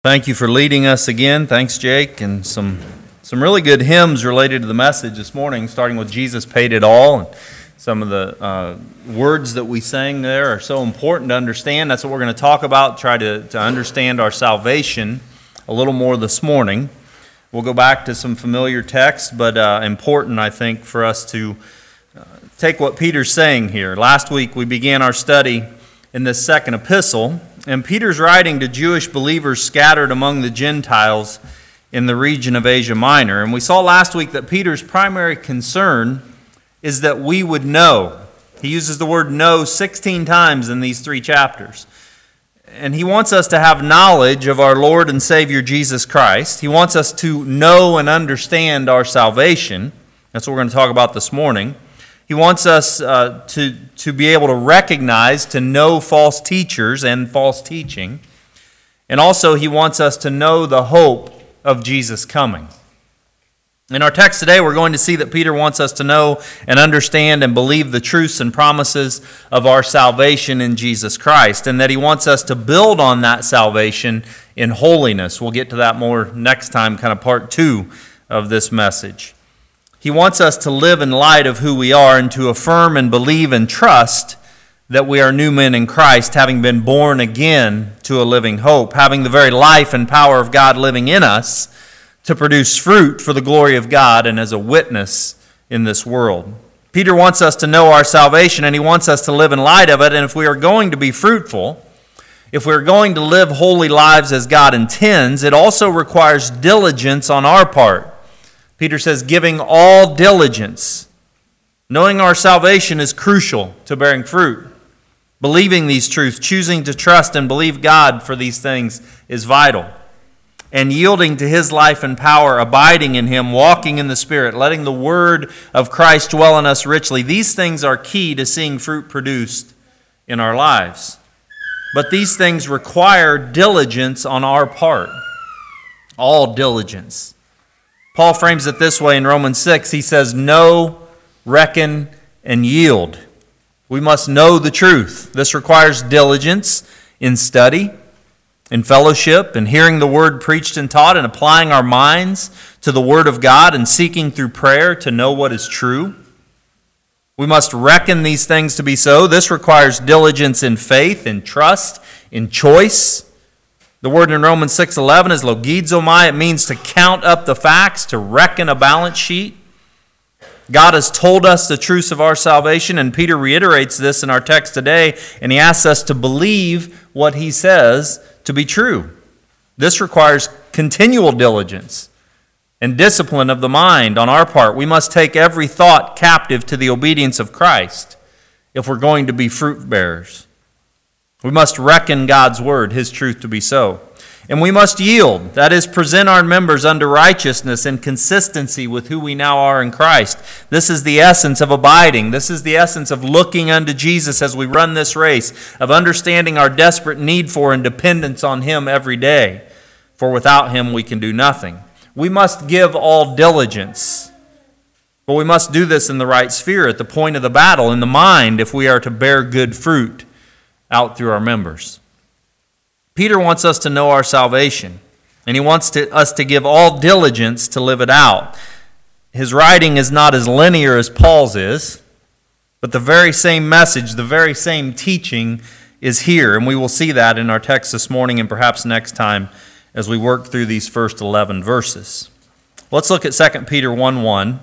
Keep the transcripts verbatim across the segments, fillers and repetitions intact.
Thank you for leading us again. Thanks, Jake. And some some really good hymns related to the message this morning, starting with Jesus Paid It All. And some of the uh, words that we sang there are so important to understand. That's what we're going to talk about, try to, to understand our salvation a little more this morning. We'll go back to some familiar texts, but uh, important, I think, for us to uh, take what Peter's saying here. Last week we began our study in this second epistle, and Peter's writing to Jewish believers scattered among the Gentiles in the region of Asia Minor. And we saw last week that Peter's primary concern is that we would know. He uses the word know sixteen times in these three chapters. And he wants us to have knowledge of our Lord and Savior Jesus Christ. He wants us to know and understand our salvation. That's what we're going to talk about this morning. He wants us uh, to, to be able to recognize, to know false teachers and false teaching. And also he wants us to know the hope of Jesus coming. In our text today, we're going to see that Peter wants us to know and understand and believe the truths and promises of our salvation in Jesus Christ, and that he wants us to build on that salvation in holiness. We'll get to that more next time, kind of part two of this message. He wants us to live in light of who we are and to affirm and believe and trust that we are new men in Christ, having been born again to a living hope, having the very life and power of God living in us to produce fruit for the glory of God and as a witness in this world. Peter wants us to know our salvation, and he wants us to live in light of it. And if we are going to be fruitful, if we're going to live holy lives as God intends, it also requires diligence on our part. Peter says, giving all diligence. Knowing our salvation is crucial to bearing fruit. Believing these truths, choosing to trust and believe God for these things is vital. And yielding to his life and power, abiding in him, walking in the Spirit, letting the word of Christ dwell in us richly. These things are key to seeing fruit produced in our lives. But these things require diligence on our part. All diligence. Paul frames it this way in Romans six. He says, know, reckon, and yield. We must know the truth. This requires diligence in study, in fellowship, in hearing the word preached and taught, and applying our minds to the word of God and seeking through prayer to know what is true. We must reckon these things to be so. This requires diligence in faith, in trust, in choice. The word in Romans six eleven is logizomai. It means to count up the facts, to reckon a balance sheet. God has told us the truths of our salvation, and Peter reiterates this in our text today, and he asks us to believe what he says to be true. This requires continual diligence and discipline of the mind on our part. We must take every thought captive to the obedience of Christ if we're going to be fruit bearers. We must reckon God's word, his truth to be so. And we must yield, that is, present our members unto righteousness in consistency with who we now are in Christ. This is the essence of abiding. This is the essence of looking unto Jesus as we run this race, of understanding our desperate need for and dependence on him every day. For without him we can do nothing. We must give all diligence. But we must do this in the right sphere, at the point of the battle, in the mind, if we are to bear good fruit out through our members. Peter wants us to know our salvation, and he wants to, us to give all diligence to live it out. His writing is not as linear as Paul's is, but the very same message, the very same teaching is here, and we will see that in our text this morning and perhaps next time as we work through these first eleven verses. Let's look at Second Peter one one.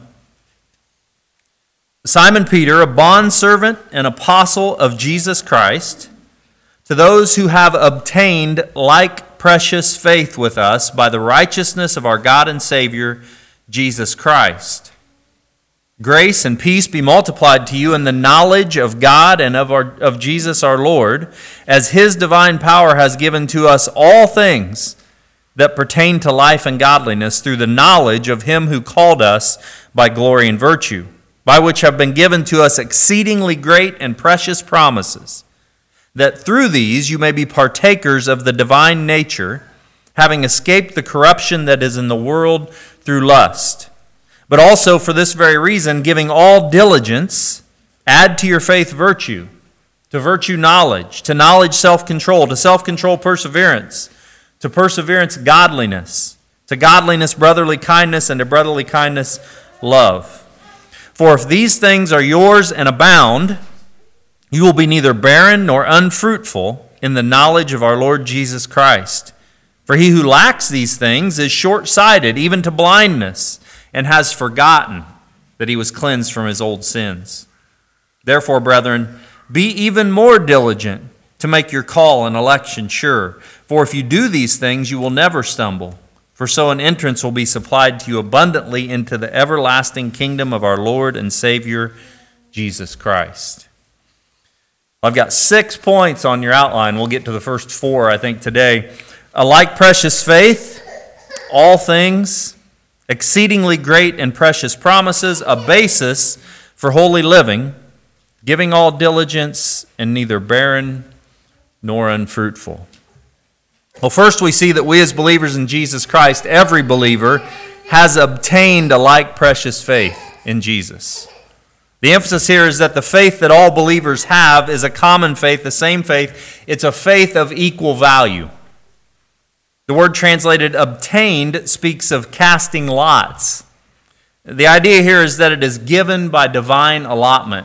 Simon Peter, a bondservant and apostle of Jesus Christ, to those who have obtained like precious faith with us by the righteousness of our God and Savior, Jesus Christ. Grace and peace be multiplied to you in the knowledge of God and of, our, of Jesus our Lord, as his divine power has given to us all things that pertain to life and godliness through the knowledge of him who called us by glory and virtue, by which have been given to us exceedingly great and precious promises, that through these you may be partakers of the divine nature, having escaped the corruption that is in the world through lust. But also for this very reason, giving all diligence, add to your faith virtue, to virtue knowledge, to knowledge self-control, to self-control perseverance, to perseverance, godliness, to godliness, brotherly kindness, and to brotherly kindness, love. For if these things are yours and abound, you will be neither barren nor unfruitful in the knowledge of our Lord Jesus Christ. For he who lacks these things is short-sighted, even to blindness, and has forgotten that he was cleansed from his old sins. Therefore, brethren, be even more diligent to make your call and election sure. For if you do these things, you will never stumble. For so an entrance will be supplied to you abundantly into the everlasting kingdom of our Lord and Savior, Jesus Christ. I've got six points on your outline. We'll get to the first four, I think, today. A like precious faith, all things, exceedingly great and precious promises, a basis for holy living, giving all diligence, and neither barren nor unfruitful. Well, first we see that we as believers in Jesus Christ, every believer, has obtained a like precious faith in Jesus. The emphasis here is that the faith that all believers have is a common faith, the same faith. It's a faith of equal value. The word translated obtained speaks of casting lots. The idea here is that it is given by divine allotment.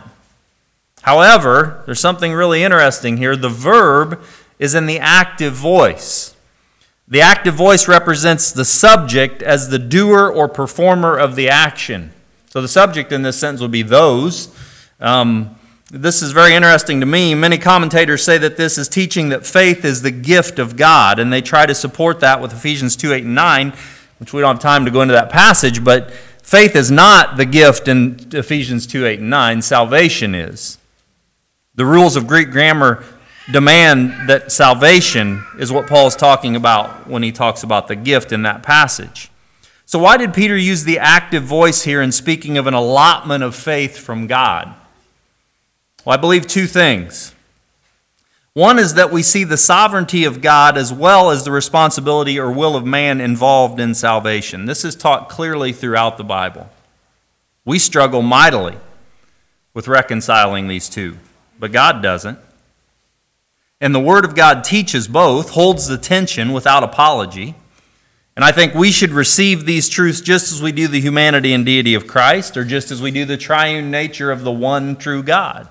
However, there's something really interesting here. The verb is in the active voice. The active voice represents the subject as the doer or performer of the action. So the subject in this sentence would be those. Um, this is very interesting to me. Many commentators say that this is teaching that faith is the gift of God, and they try to support that with Ephesians two, eight, and nine, which we don't have time to go into that passage, but faith is not the gift in Ephesians two, eight, and nine. Salvation is. The rules of Greek grammar demand that salvation is what Paul is talking about when he talks about the gift in that passage. So why did Peter use the active voice here in speaking of an allotment of faith from God? Well, I believe two things. One is that we see the sovereignty of God as well as the responsibility or will of man involved in salvation. This is taught clearly throughout the Bible. We struggle mightily with reconciling these two, but God doesn't. And the Word of God teaches both, holds the tension without apology. And I think we should receive these truths just as we do the humanity and deity of Christ, or just as we do the triune nature of the one true God.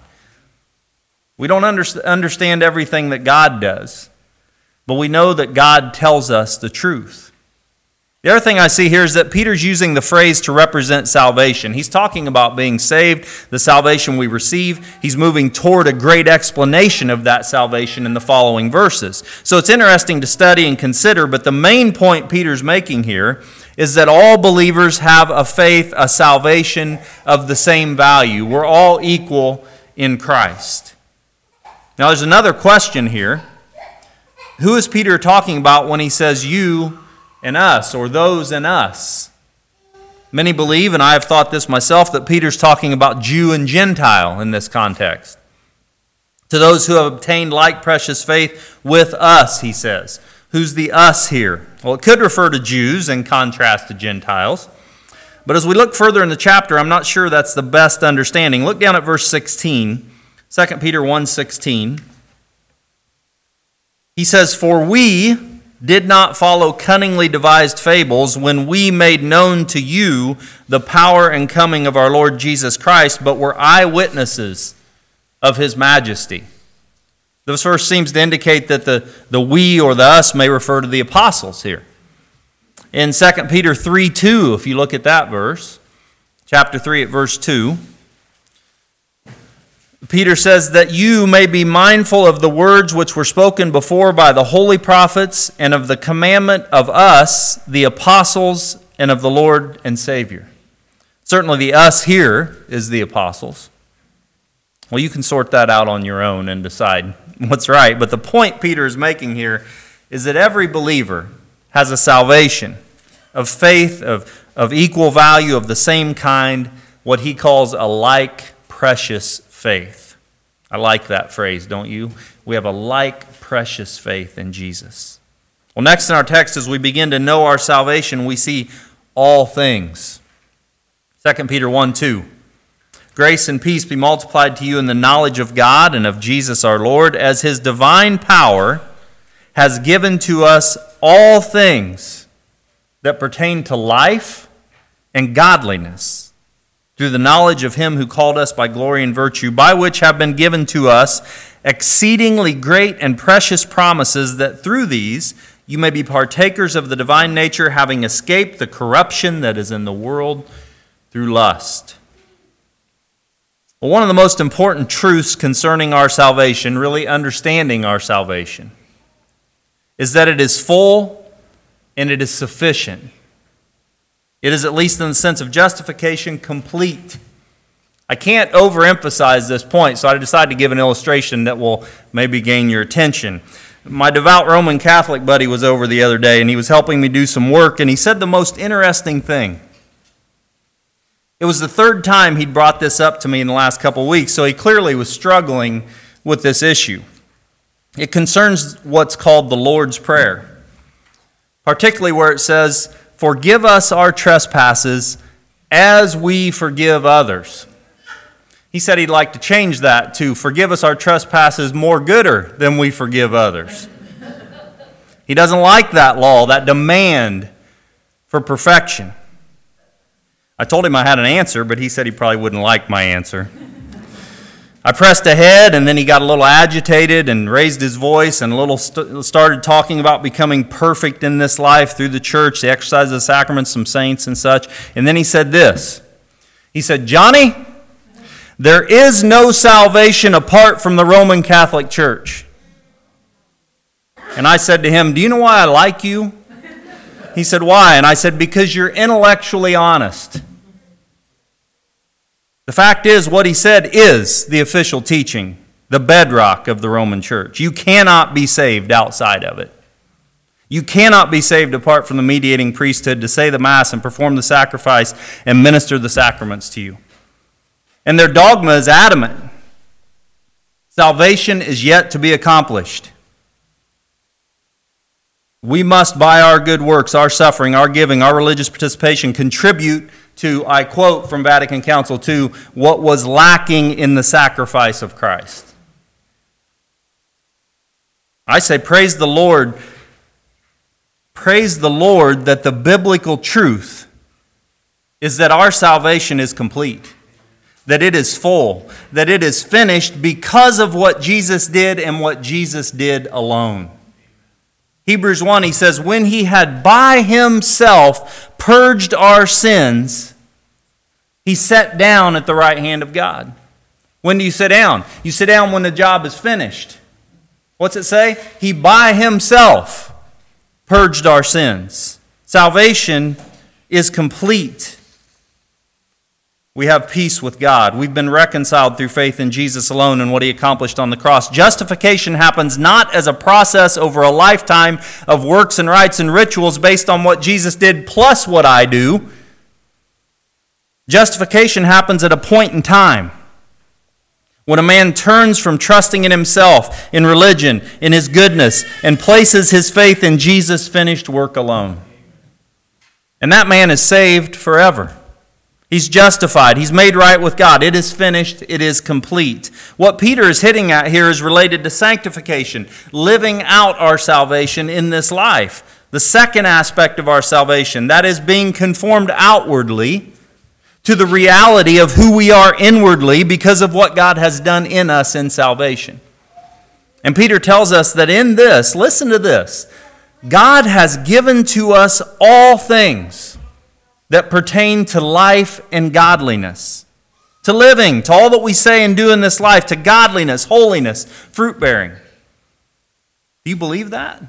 We don't understand everything that God does, but we know that God tells us the truth. The other thing I see here is that Peter's using the phrase to represent salvation. He's talking about being saved, the salvation we receive. He's moving toward a great explanation of that salvation in the following verses. So it's interesting to study and consider, but the main point Peter's making here is that all believers have a faith, a salvation of the same value. We're all equal in Christ. Now there's another question here. Who is Peter talking about when he says you and us, or those and us? Many believe, and I have thought this myself, that Peter's talking about Jew and Gentile in this context. To those who have obtained like precious faith with us, he says. Who's the us here? Well, it could refer to Jews in contrast to Gentiles. But as we look further in the chapter, I'm not sure that's the best understanding. Look down at verse sixteen, Second Peter one sixteen. He says, "For we did not follow cunningly devised fables when we made known to you the power and coming of our Lord Jesus Christ, but were eyewitnesses of his majesty." This verse seems to indicate that the, the we or the us may refer to the apostles here. In Second Peter three two, if you look at that verse, chapter three at verse two, Peter says that you may be mindful of the words which were spoken before by the holy prophets, and of the commandment of us, the apostles, and of the Lord and Savior. Certainly the us here is the apostles. Well, you can sort that out on your own and decide what's right. But the point Peter is making here is that every believer has a salvation of faith, of, of equal value, of the same kind, what he calls a like precious faith. I like that phrase, don't you? We have a like precious faith in Jesus. Well, next in our text, as we begin to know our salvation, we see all things. Second Peter one two. Grace and peace be multiplied to you in the knowledge of God and of Jesus our Lord, as his divine power has given to us all things that pertain to life and godliness, through the knowledge of him who called us by glory and virtue, by which have been given to us exceedingly great and precious promises, that through these you may be partakers of the divine nature, having escaped the corruption that is in the world through lust. Well, one of the most important truths concerning our salvation, really understanding our salvation, is that it is full and it is sufficient. It is, at least in the sense of justification, complete. I can't overemphasize this point, so I decided to give an illustration that will maybe gain your attention. My devout Roman Catholic buddy was over the other day, and he was helping me do some work, and he said the most interesting thing. It was the third time he'd brought this up to me in the last couple of weeks, so he clearly was struggling with this issue. It concerns what's called the Lord's Prayer, particularly where it says, "Forgive us our trespasses as we forgive others." He said he'd like to change that to, "Forgive us our trespasses more gooder than we forgive others." He doesn't like that law, that demand for perfection. I told him I had an answer, but he said he probably wouldn't like my answer. I pressed ahead, and then he got a little agitated and raised his voice and a little st- started talking about becoming perfect in this life through the church, the exercise of the sacraments, some saints and such. And then he said this. He said, "Johnny, there is no salvation apart from the Roman Catholic Church." And I said to him, "Do you know why I like you?" He said, "Why?" And I said, "Because you're intellectually honest." The fact is, what he said is the official teaching, the bedrock of the Roman Church. You cannot be saved outside of it. You cannot be saved apart from the mediating priesthood to say the Mass and perform the sacrifice and minister the sacraments to you. And their dogma is adamant. Salvation is yet to be accomplished. We must, by our good works, our suffering, our giving, our religious participation, contribute to, I quote from Vatican Council two, what was lacking in the sacrifice of Christ. I say, praise the Lord. Praise the Lord that the biblical truth is that our salvation is complete, that it is full, that it is finished because of what Jesus did and what Jesus did alone. Hebrews one, he says, when he had by himself purged our sins, he sat down at the right hand of God. When do you sit down? You sit down when the job is finished. What's it say? He by himself purged our sins. Salvation is complete. We have peace with God. We've been reconciled through faith in Jesus alone and what he accomplished on the cross. Justification happens not as a process over a lifetime of works and rites and rituals based on what Jesus did plus what I do. Justification happens at a point in time when a man turns from trusting in himself, in religion, in his goodness, and places his faith in Jesus' finished work alone. And that man is saved forever. He's justified. He's made right with God. It is finished. It is complete. What Peter is hitting at here is related to sanctification, living out our salvation in this life. The second aspect of our salvation, that is being conformed outwardly to the reality of who we are inwardly because of what God has done in us in salvation. And Peter tells us that in this, listen to this, God has given to us all things that pertain to life and godliness, to living, to all that we say and do in this life, to godliness, holiness, fruit-bearing. Do you believe that?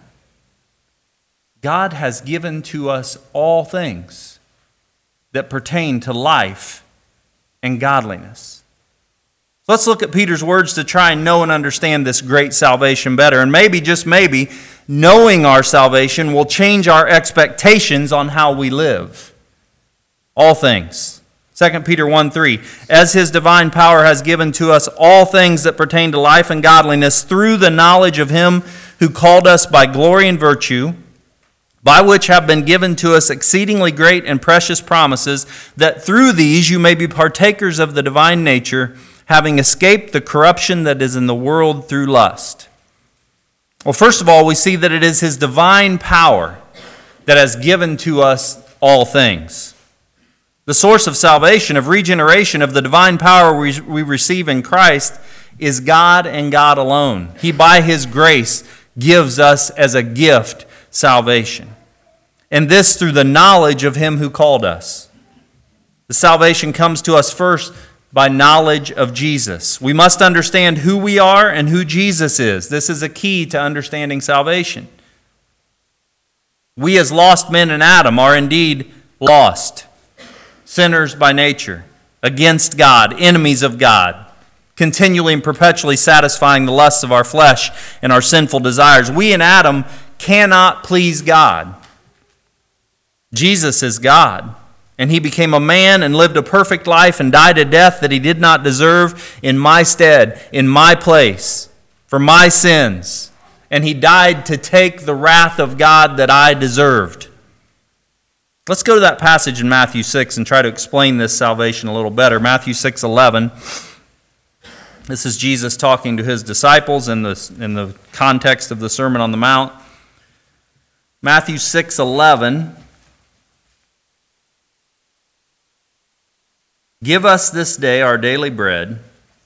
God has given to us all things that pertain to life and godliness. So let's look at Peter's words to try and know and understand this great salvation better. And maybe, just maybe, knowing our salvation will change our expectations on how we live. All things. Second Peter one three, as his divine power has given to us all things that pertain to life and godliness through the knowledge of him who called us by glory and virtue, by which have been given to us exceedingly great and precious promises, that through these you may be partakers of the divine nature, having escaped the corruption that is in the world through lust. Well, first of all, we see that it is His divine power that has given to us all things. The source of salvation, of regeneration, of the divine power we, we receive in Christ is God and God alone. He, by His grace, gives us as a gift salvation. And this through the knowledge of Him who called us. The salvation comes to us first by knowledge of Jesus. We must understand who we are and who Jesus is. This is a key to understanding salvation. We as lost men in Adam are indeed lost, sinners by nature, against God, enemies of God, continually and perpetually satisfying the lusts of our flesh and our sinful desires. We in Adam cannot please God. Jesus is God. And He became a man and lived a perfect life and died a death that He did not deserve in my stead, in my place, for my sins. And He died to take the wrath of God that I deserved. Let's go to that passage in Matthew six and try to explain this salvation a little better. Matthew six eleven. This is Jesus talking to His disciples in the, in the context of the Sermon on the Mount. Matthew six eleven. Give us this day our daily bread.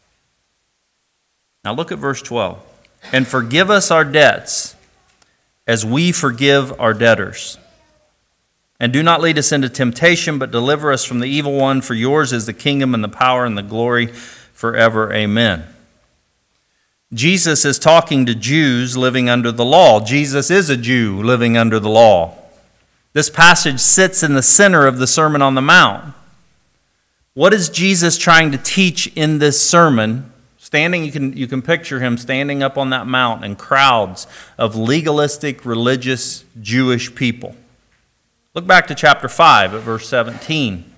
Now look at verse twelve. And forgive us our debts as we forgive our debtors. And do not lead us into temptation, but deliver us from the evil one. For yours is the kingdom and the power and the glory forever. Amen. Jesus is talking to Jews living under the law. Jesus is a Jew living under the law. This passage sits in the center of the Sermon on the Mount. What is Jesus trying to teach in this sermon? Standing, you can, you can picture Him standing up on that mount and crowds of legalistic, religious, Jewish people. Look back to chapter five at verse seventeen.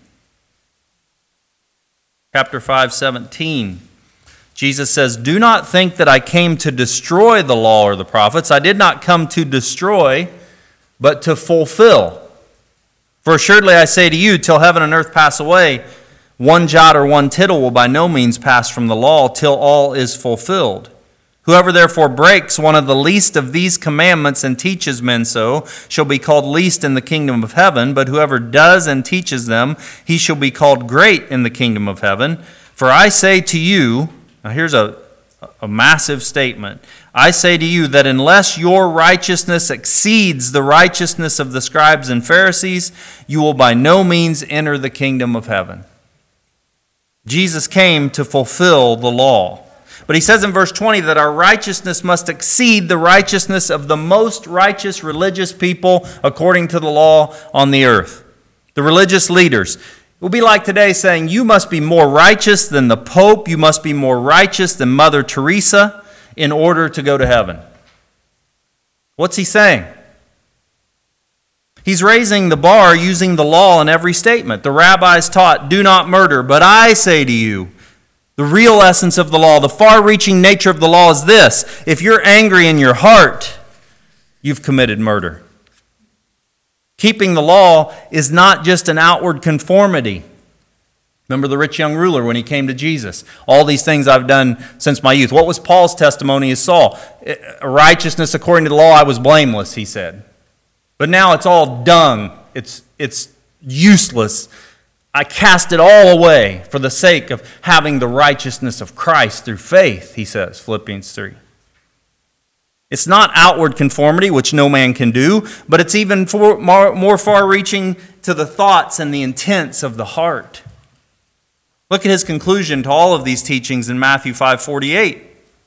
Chapter five, seventeen. Jesus says, "Do not think that I came to destroy the law or the prophets. I did not come to destroy, but to fulfill. For assuredly I say to you, till heaven and earth pass away, one jot or one tittle will by no means pass from the law till all is fulfilled. Whoever therefore breaks one of the least of these commandments and teaches men so shall be called least in the kingdom of heaven, but whoever does and teaches them, he shall be called great in the kingdom of heaven. For I say to you," now here's a, a massive statement, "I say to you that unless your righteousness exceeds the righteousness of the scribes and Pharisees, you will by no means enter the kingdom of heaven." Jesus came to fulfill the law. But He says in verse twenty that our righteousness must exceed the righteousness of the most righteous religious people according to the law on the earth. The religious leaders. It will be like today saying, you must be more righteous than the Pope, you must be more righteous than Mother Teresa in order to go to heaven. What's he saying? He's raising the bar using the law in every statement. The rabbis taught, do not murder, but I say to you, the real essence of the law, the far-reaching nature of the law is this: if you're angry in your heart, you've committed murder. Keeping the law is not just an outward conformity. Remember the rich young ruler when he came to Jesus. All these things I've done since my youth. What was Paul's testimony as Saul? Righteousness according to the law, I was blameless, he said. But now it's all dung. It's, it's useless. I cast it all away for the sake of having the righteousness of Christ through faith, he says, Philippians three. It's not outward conformity, which no man can do, but it's even for, more, more far-reaching to the thoughts and the intents of the heart. Look at his conclusion to all of these teachings in Matthew five forty-eight.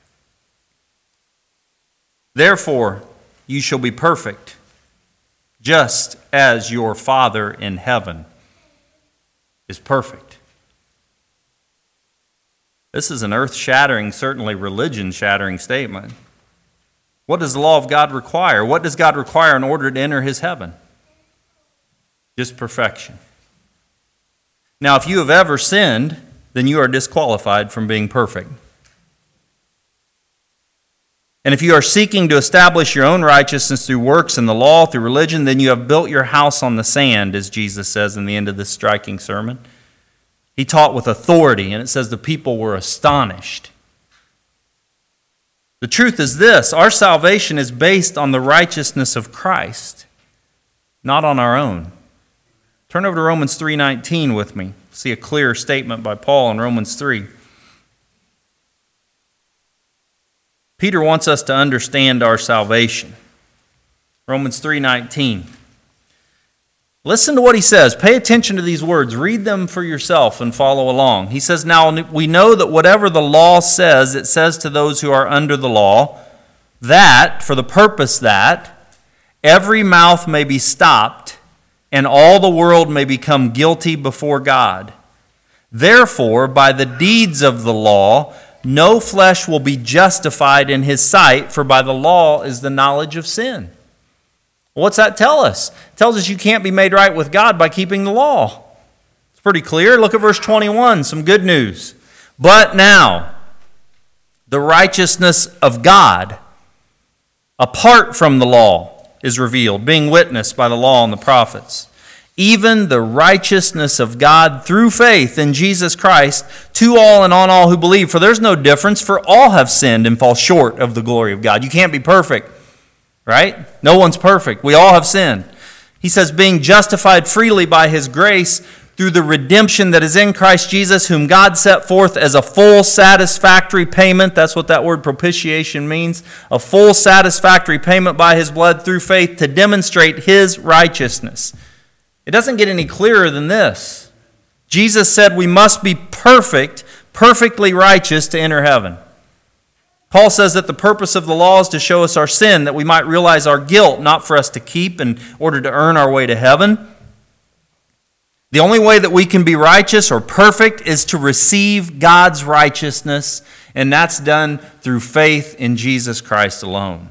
Therefore, you shall be perfect, just as your Father in heaven is perfect. This is an earth-shattering, certainly religion-shattering statement. What does the law of God require? What does God require in order to enter his heaven? Just perfection. Now, if you have ever sinned, then you are disqualified from being perfect. And if you are seeking to establish your own righteousness through works and the law, through religion, then you have built your house on the sand, as Jesus says in the end of this striking sermon. He taught with authority, and it says the people were astonished. The truth is this: our salvation is based on the righteousness of Christ, not on our own. Turn over to Romans three nineteen with me. See a clear statement by Paul in Romans three. Peter wants us to understand our salvation. Romans three nineteen. Listen to what he says. Pay attention to these words. Read them for yourself and follow along. He says, "Now we know that whatever the law says, it says to those who are under the law, that, for the purpose that, every mouth may be stopped, and all the world may become guilty before God. Therefore, by the deeds of the law, no flesh will be justified in his sight, for by the law is the knowledge of sin." What's that tell us? It tells us you can't be made right with God by keeping the law. It's pretty clear. Look at verse twenty-one, some good news. "But now, the righteousness of God, apart from the law, is revealed, being witnessed by the law and the prophets. Even the righteousness of God through faith in Jesus Christ to all and on all who believe. For there's no difference, for all have sinned and fall short of the glory of God." You can't be perfect, right? No one's perfect. We all have sinned. He says, "being justified freely by his grace through the redemption that is in Christ Jesus, whom God set forth as a full satisfactory payment." That's what that word propitiation means. A full satisfactory payment by his blood through faith to demonstrate his righteousness. It doesn't get any clearer than this. Jesus said we must be perfect, perfectly righteous to enter heaven. Paul says that the purpose of the law is to show us our sin, that we might realize our guilt, not for us to keep in order to earn our way to heaven. The only way that we can be righteous or perfect is to receive God's righteousness, and that's done through faith in Jesus Christ alone.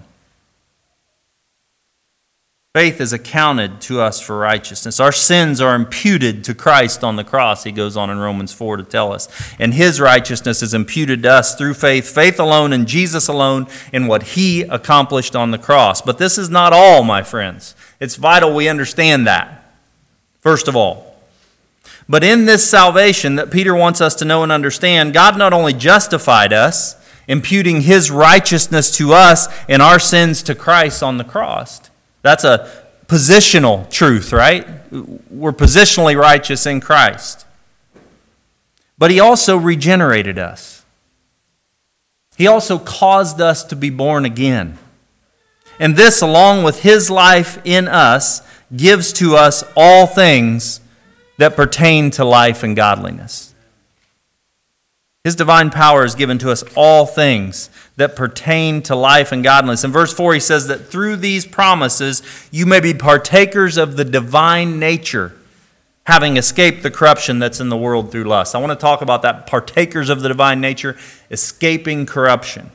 Faith is accounted to us for righteousness. Our sins are imputed to Christ on the cross, he goes on in Romans four to tell us. And his righteousness is imputed to us through faith, faith alone in Jesus alone, in what he accomplished on the cross. But this is not all, my friends. It's vital we understand that, first of all. But in this salvation that Peter wants us to know and understand, God not only justified us, imputing his righteousness to us and our sins to Christ on the cross. That's a positional truth, right? We're positionally righteous in Christ. But he also regenerated us. He also caused us to be born again. And this, along with his life in us, gives to us all things that pertain to life and godliness. His divine power is given to us all things that pertain to life and godliness. In verse four, he says that through these promises, you may be partakers of the divine nature, having escaped the corruption that's in the world through lust. I want to talk about that, partakers of the divine nature, escaping corruption.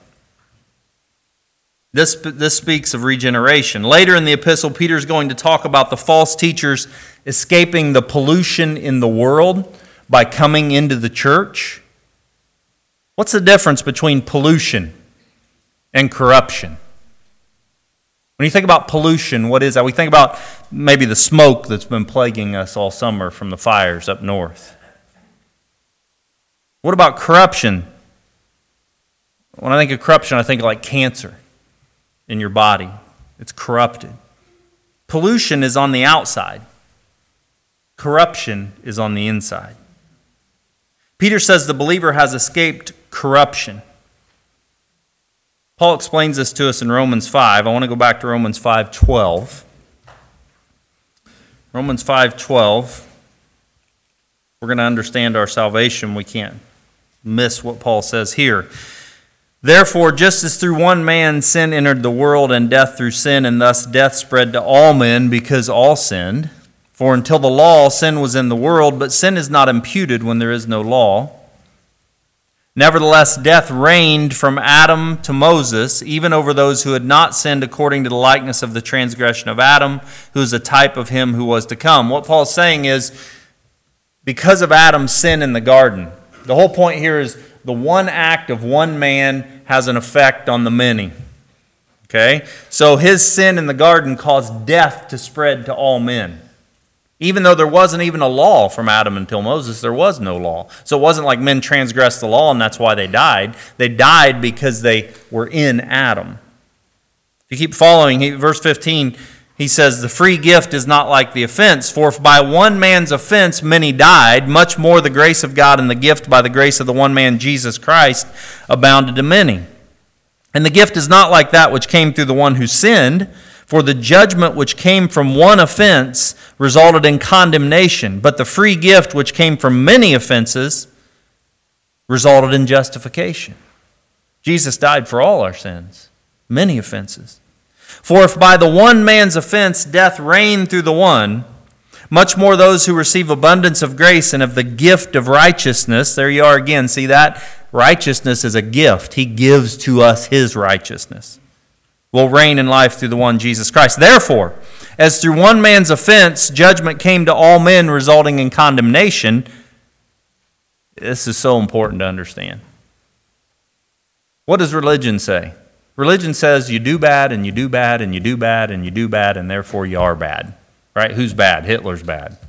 This, this speaks of regeneration. Later in the epistle, Peter's going to talk about the false teachers escaping the pollution in the world by coming into the church. What's the difference between pollution and corruption? When you think about pollution, what is that? We think about maybe the smoke that's been plaguing us all summer from the fires up north. What about corruption? When I think of corruption, I think of like cancer in your body. It's corrupted. Pollution is on the outside. Corruption is on the inside. Peter says the believer has escaped corruption. Paul explains this to us in Romans five. I want to go back to Romans five twelve. Romans five twelve. We're going to understand our salvation. We can't miss what Paul says here. "Therefore, just as through one man sin entered the world, and death through sin, and thus death spread to all men because all sinned. For until the law, sin was in the world, but sin is not imputed when there is no law. Nevertheless, death reigned from Adam to Moses, even over those who had not sinned according to the likeness of the transgression of Adam, who is a type of him who was to come." What Paul's saying is, because of Adam's sin in the garden, the whole point here is the one act of one man has an effect on the many. Okay? So his sin in the garden caused death to spread to all men. Even though there wasn't even a law from Adam until Moses, there was no law. So it wasn't like men transgressed the law and that's why they died. They died because they were in Adam. If you keep following, he, verse fifteen, he says, the free gift is not like the offense. For if by one man's offense many died, much more the grace of God and the gift by the grace of the one man, Jesus Christ, abounded to many. And the gift is not like that which came through the one who sinned. For the judgment which came from one offense resulted in condemnation, but the free gift which came from many offenses resulted in justification. Jesus died for all our sins, many offenses. For if by the one man's offense death reigned through the one, much more those who receive abundance of grace and of the gift of righteousness, there you are again, see that? Righteousness is a gift. He gives to us His righteousness. Will reign in life through the one Jesus Christ. Therefore, as through one man's offense, judgment came to all men, resulting in condemnation. This is so important to understand. What does religion say? Religion says you do bad, and you do bad, and you do bad, and you do bad, and therefore you are bad. Right? Who's bad? Hitler's bad.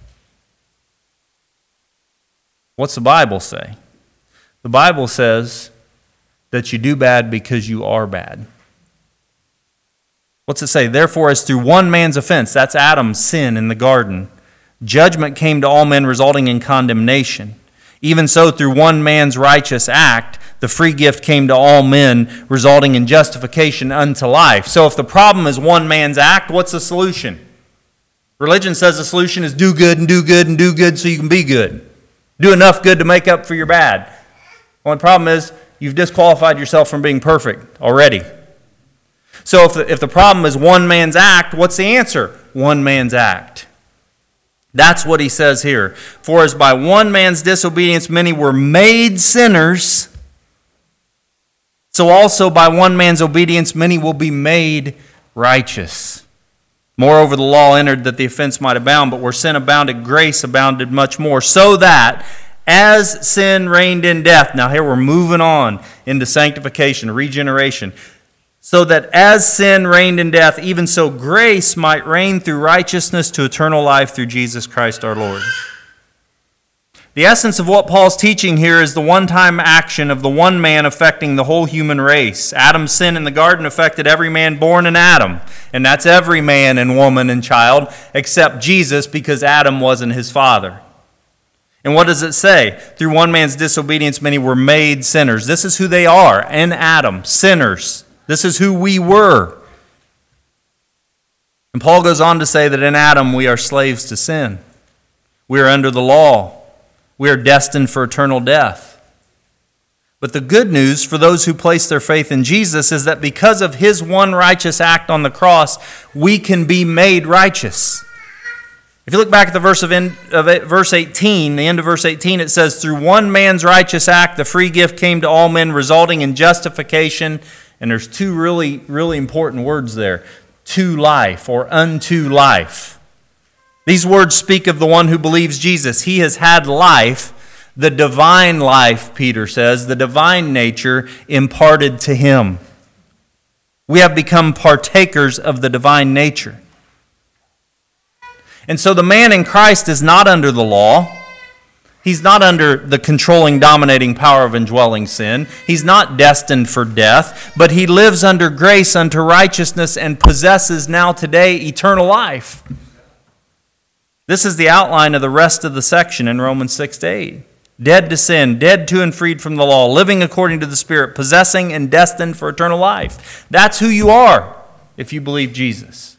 What's the Bible say? The Bible says that you do bad because you are bad. What's it say? Therefore, as through one man's offense, that's Adam's sin in the garden, judgment came to all men resulting in condemnation. Even so, through one man's righteous act, the free gift came to all men, resulting in justification unto life. So if the problem is one man's act, what's the solution? Religion says the solution is do good and do good and do good so you can be good. Do enough good to make up for your bad. Only problem is you've disqualified yourself from being perfect already. So if the, if the problem is one man's act, what's the answer? One man's act. That's what he says here. For as by one man's disobedience many were made sinners, so also by one man's obedience many will be made righteous. Moreover, the law entered that the offense might abound, but where sin abounded, grace abounded much more, so that as sin reigned in death, now here we're moving on into sanctification, regeneration, so that as sin reigned in death, even so grace might reign through righteousness to eternal life through Jesus Christ our Lord. The essence of what Paul's teaching here is the one-time action of the one man affecting the whole human race. Adam's sin in the garden affected every man born in Adam, and that's every man and woman and child except Jesus because Adam wasn't his father. And what does it say? Through one man's disobedience many were made sinners. This is who they are in Adam, sinners. This is who we were. And Paul goes on to say that in Adam we are slaves to sin. We are under the law. We are destined for eternal death. But the good news for those who place their faith in Jesus is that because of His one righteous act on the cross, we can be made righteous. If you look back at the verse of, in, of verse eighteen, the end of verse eighteen, it says, through one man's righteous act, the free gift came to all men, resulting in justification. And there's two really, really important words there. To life or unto life. These words speak of the one who believes Jesus. He has had life, the divine life, Peter says, the divine nature imparted to him. We have become partakers of the divine nature. And so the man in Christ is not under the law. He's not under the controlling, dominating power of indwelling sin. He's not destined for death, but he lives under grace unto righteousness and possesses now today eternal life. This is the outline of the rest of the section in Romans six to eight. Dead to sin, dead to and freed from the law, living according to the Spirit, possessing and destined for eternal life. That's who you are if you believe Jesus.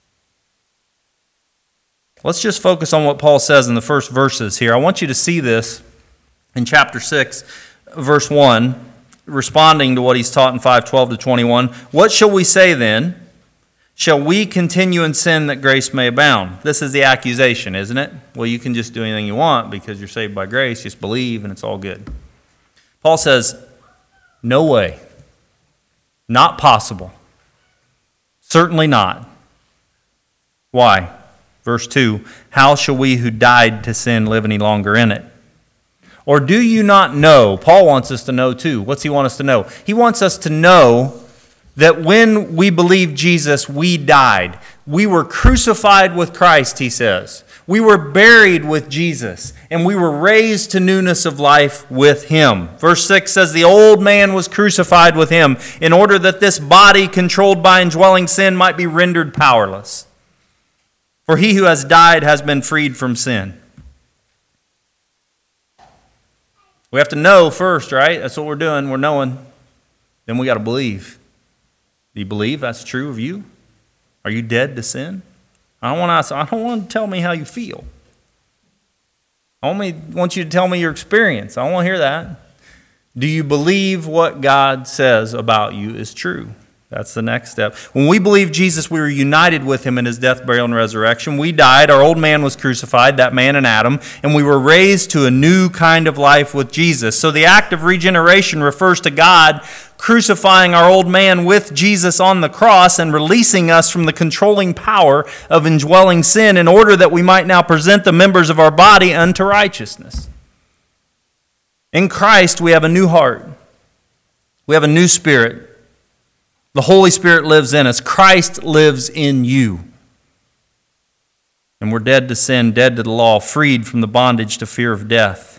Let's just focus on what Paul says in the first verses here. I want you to see this in chapter six, verse one, responding to what he's taught in five twelve to twenty-one. What shall we say then? Shall we continue in sin that grace may abound? This is the accusation, isn't it? Well, you can just do anything you want because you're saved by grace. Just believe and it's all good. Paul says, no way. Not possible. Certainly not. Why? Verse two, how shall we who died to sin live any longer in it? Or do you not know? Paul wants us to know too. What's he want us to know? He wants us to know that when we believed Jesus, we died. We were crucified with Christ, he says. We were buried with Jesus, and we were raised to newness of life with him. Verse six says, the old man was crucified with him in order that this body controlled by indwelling sin might be rendered powerless. For he who has died has been freed from sin. We have to know first, right? That's what we're doing. We're knowing. Then we got to believe. Do you believe that's true of you? Are you dead to sin? I don't want to, I don't want to tell me how you feel. I only want you to tell me your experience. I don't want to hear that. Do you believe what God says about you is true? That's the next step. When we believe Jesus, we were united with him in his death, burial, and resurrection. We died. Our old man was crucified, that man and Adam, and we were raised to a new kind of life with Jesus. So the act of regeneration refers to God crucifying our old man with Jesus on the cross and releasing us from the controlling power of indwelling sin in order that we might now present the members of our body unto righteousness. In Christ, we have a new heart. We have a new spirit. The Holy Spirit lives in us. Christ lives in you. And we're dead to sin, dead to the law, freed from the bondage to fear of death.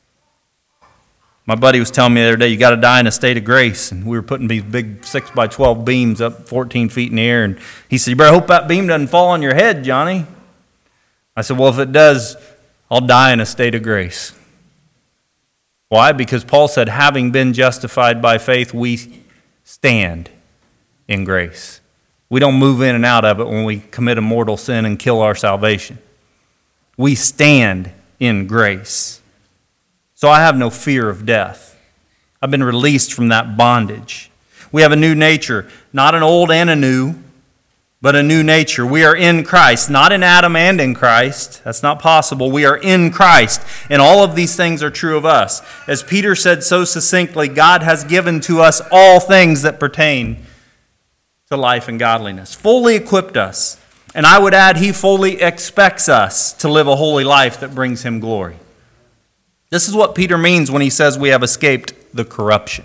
My buddy was telling me the other day, you got to die in a state of grace. And we were putting these big six by twelve beams up fourteen feet in the air. And he said, you better hope that beam doesn't fall on your head, Johnny. I said, well, if it does, I'll die in a state of grace. Why? Because Paul said, having been justified by faith, we stand in grace. We don't move in and out of it when we commit a mortal sin and kill our salvation. We stand in grace. So I have no fear of death. I've been released from that bondage. We have a new nature, not an old and a new, but a new nature. We are in Christ, not in Adam and in Christ. That's not possible. We are in Christ, and all of these things are true of us. As Peter said so succinctly, God has given to us all things that pertain to life and godliness, fully equipped us. And I would add, he fully expects us to live a holy life that brings him glory. This is what Peter means when he says we have escaped the corruption.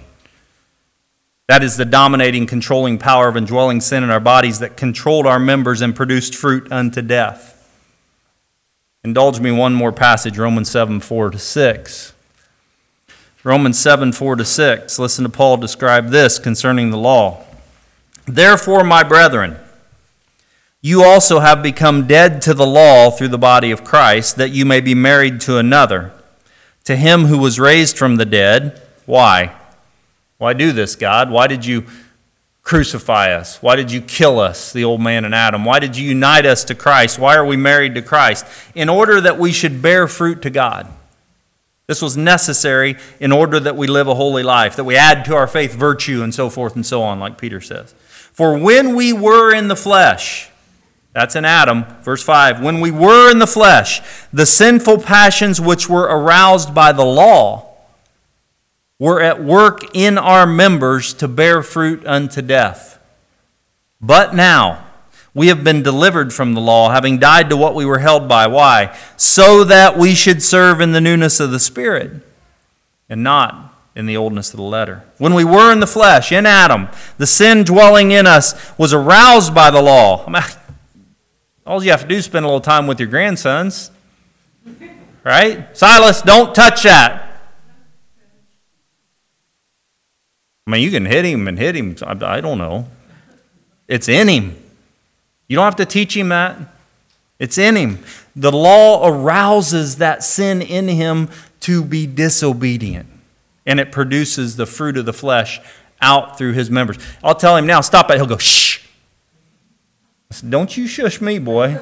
That is the dominating, controlling power of indwelling sin in our bodies that controlled our members and produced fruit unto death. Indulge me one more passage, Romans seven, four to six. Romans seven, four to six. Listen to Paul describe this concerning the law. Therefore, my brethren, you also have become dead to the law through the body of Christ, that you may be married to another, to him who was raised from the dead. Why? Why do this, God? Why did you crucify us? Why did you kill us, the old man and Adam? Why did you unite us to Christ? Why are we married to Christ? In order that we should bear fruit to God. This was necessary in order that we live a holy life, that we add to our faith virtue and so forth and so on, like Peter says. For when we were in the flesh, that's in Adam, verse five, when we were in the flesh, the sinful passions which were aroused by the law were at work in our members to bear fruit unto death. But now we have been delivered from the law, having died to what we were held by. Why? So that we should serve in the newness of the Spirit, and not in the oldness of the letter. When we were in the flesh, in Adam, the sin dwelling in us was aroused by the law. I mean, all you have to do is spend a little time with your grandsons. Right? Silas, don't touch that. I mean, you can hit him and hit him. I don't know. It's in him. You don't have to teach him that. It's in him. The law arouses that sin in him to be disobedient. And it produces the fruit of the flesh out through his members. I'll tell him now, stop it. He'll go, shh. I said, don't you shush me, boy.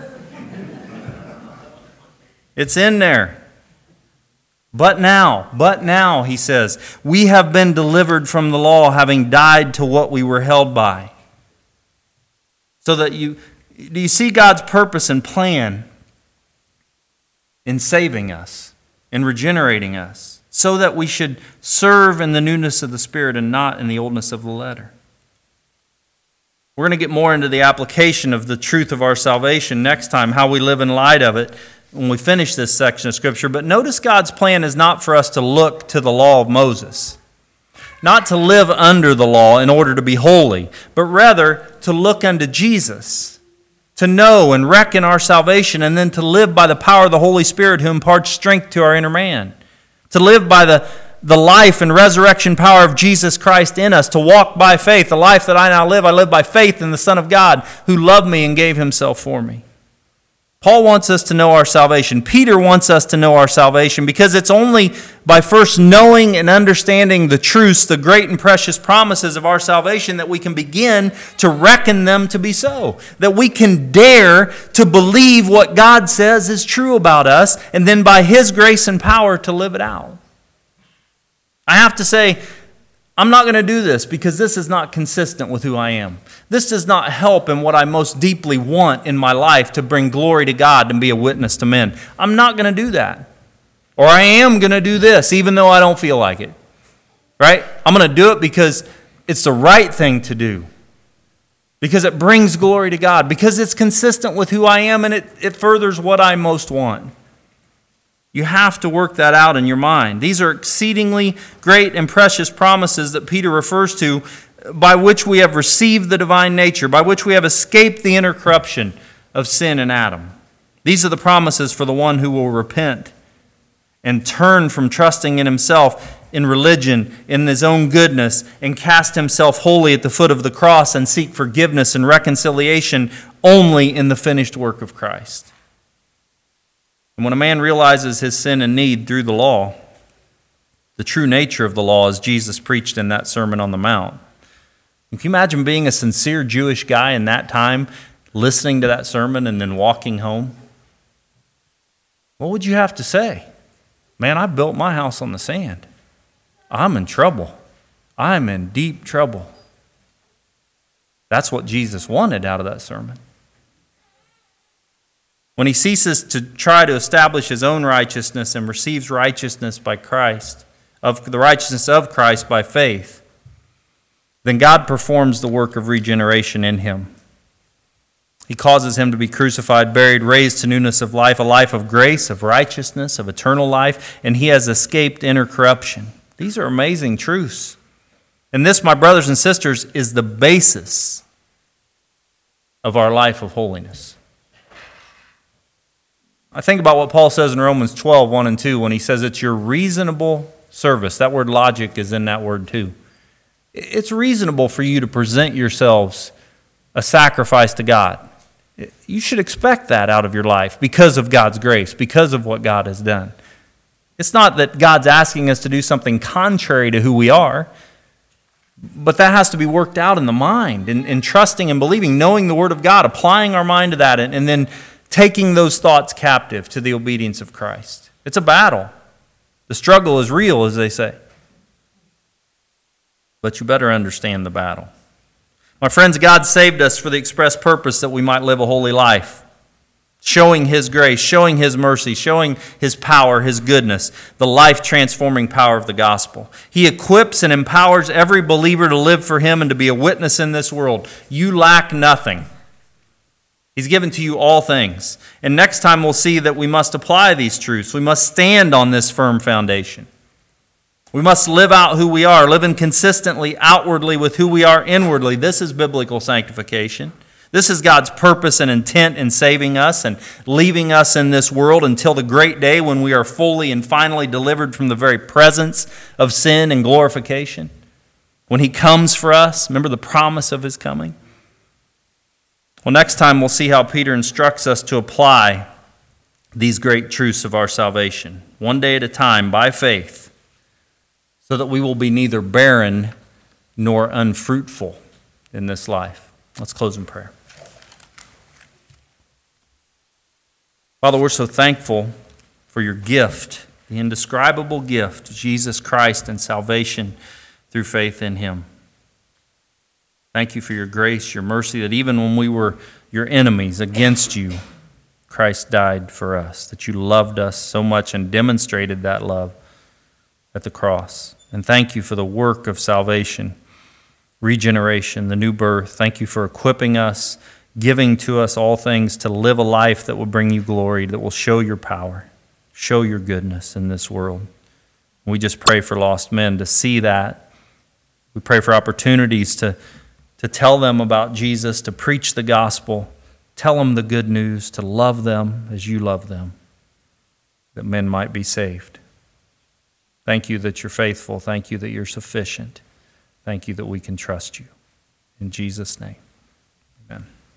It's in there. But now, but now, he says, we have been delivered from the law, having died to what we were held by. So that you, do you see God's purpose and plan in saving us, in regenerating us, so that we should serve in the newness of the Spirit and not in the oldness of the letter? We're going to get more into the application of the truth of our salvation next time, how we live in light of it, when we finish this section of Scripture. But notice God's plan is not for us to look to the law of Moses, not to live under the law in order to be holy, but rather to look unto Jesus, to know and reckon our salvation, and then to live by the power of the Holy Spirit who imparts strength to our inner man, to live by the, the life and resurrection power of Jesus Christ in us, to walk by faith. The life that I now live, I live by faith in the Son of God who loved me and gave himself for me. Paul wants us to know our salvation. Peter wants us to know our salvation because it's only by first knowing and understanding the truths, the great and precious promises of our salvation, that we can begin to reckon them to be so. That we can dare to believe what God says is true about us, and then by his grace and power to live it out. I have to say, I'm not going to do this because this is not consistent with who I am. This does not help in what I most deeply want in my life, to bring glory to God and be a witness to men. I'm not going to do that. Or I am going to do this even though I don't feel like it. Right? I'm going to do it because it's the right thing to do. Because it brings glory to God. Because it's consistent with who I am, and it, it furthers what I most want. You have to work that out in your mind. These are exceedingly great and precious promises that Peter refers to, by which we have received the divine nature, by which we have escaped the inner corruption of sin in Adam. These are the promises for the one who will repent and turn from trusting in himself, in religion, in his own goodness, and cast himself wholly at the foot of the cross and seek forgiveness and reconciliation only in the finished work of Christ. And when a man realizes his sin and need through the law, the true nature of the law, as Jesus preached in that Sermon on the Mount, can you imagine being a sincere Jewish guy in that time, listening to that sermon and then walking home? What would you have to say? Man, I built my house on the sand. I'm in trouble. I'm in deep trouble. That's what Jesus wanted out of that sermon. When he ceases to try to establish his own righteousness and receives righteousness by Christ, of the righteousness of Christ by faith, then God performs the work of regeneration in him. He causes him to be crucified, buried, raised to newness of life, a life of grace, of righteousness, of eternal life, and he has escaped inner corruption. These are amazing truths. And this, my brothers and sisters, is the basis of our life of holiness. I think about what Paul says in Romans twelve, one and two, when he says it's your reasonable service. That word logic is in that word too. It's reasonable for you to present yourselves a sacrifice to God. You should expect that out of your life because of God's grace, because of what God has done. It's not that God's asking us to do something contrary to who we are, but that has to be worked out in the mind, in, in trusting and believing, knowing the Word of God, applying our mind to that, and, and then taking those thoughts captive to the obedience of Christ. It's a battle. The struggle is real, as they say. But you better understand the battle. My friends, God saved us for the express purpose that we might live a holy life, showing his grace, showing his mercy, showing his power, his goodness, the life-transforming power of the gospel. He equips and empowers every believer to live for him and to be a witness in this world. You lack nothing. He's given to you all things. And next time we'll see that we must apply these truths. We must stand on this firm foundation. We must live out who we are, living consistently outwardly with who we are inwardly. This is biblical sanctification. This is God's purpose and intent in saving us and leaving us in this world until the great day when we are fully and finally delivered from the very presence of sin and glorification. When he comes for us, remember the promise of his coming? Well, next time we'll see how Peter instructs us to apply these great truths of our salvation, one day at a time, by faith, so that we will be neither barren nor unfruitful in this life. Let's close in prayer. Father, we're so thankful for your gift, the indescribable gift, Jesus Christ and salvation through faith in him. Thank you for your grace, your mercy, that even when we were your enemies against you, Christ died for us, that you loved us so much and demonstrated that love at the cross. And thank you for the work of salvation, regeneration, the new birth. Thank you for equipping us, giving to us all things to live a life that will bring you glory, that will show your power, show your goodness in this world. We just pray for lost men to see that. We pray for opportunities to, to tell them about Jesus, to preach the gospel, tell them the good news, to love them as you love them, that men might be saved. Thank you that you're faithful. Thank you that you're sufficient. Thank you that we can trust you. In Jesus' name.